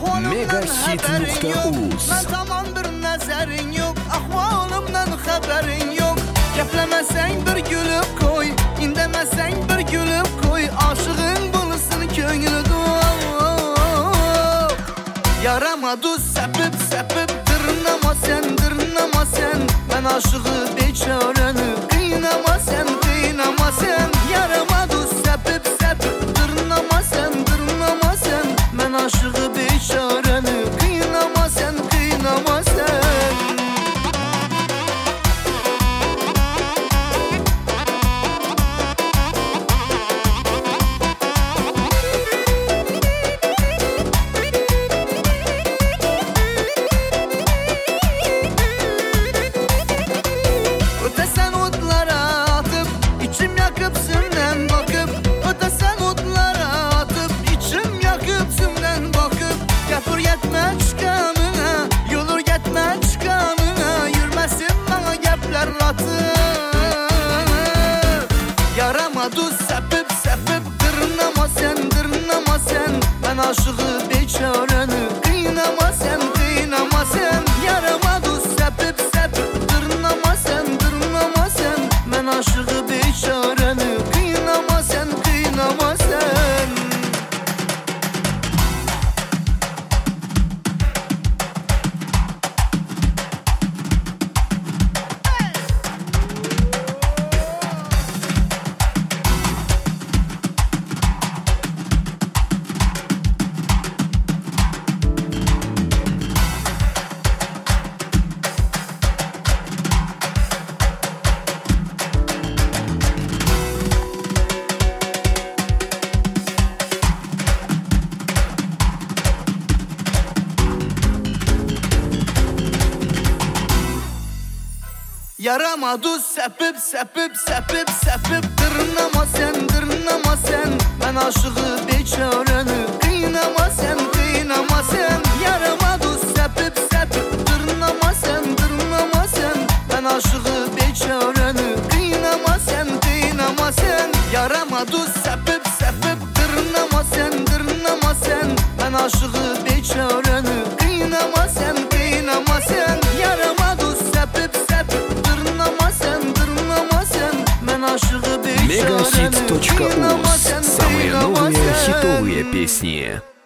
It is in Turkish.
Megahit.uz. Ben tamam bir nazarin yok, ahvalımdan haberin yok. Geplemesen bir gülüp koy, indemesen bir gülüp koy. Aşığın bulsun köngülü yaramadı sepip sepip dırnama sen. Ben aşığı beçareni kıynama sen. Yaramadı sepip sepip dırnama sen. Ben aşığı beçareni kıynama sen. Ötesen otlara atıp içim yakıp sümden bakıp. Ötesen otlara atıp içim yakıp sümden bakıp. Yapır yetme çıkanına, yolur yetme çıkanına. Yürmesin bana gepler atıp. Yaramadı sepip sepip dırnama sen. Ben aşığı beçareni kıynama sen. Yaramadı sepip sepip dırnama sen. Ben aşığı beçareni kıynama sen. Yaramadı sepip dırnama sen. Ben aşığı beçareni kıynama sen. Yaramadı sepip dırnama sen. Ben aşığı beçareni kıynama sen. Yaramadı sepip dırnama sen. Ben aşığı beçareni kıynama sen. Yaramadı sepip dırnama sen. Ben aşığı beçareni Megahit.uz. Самые новые хитовые песни.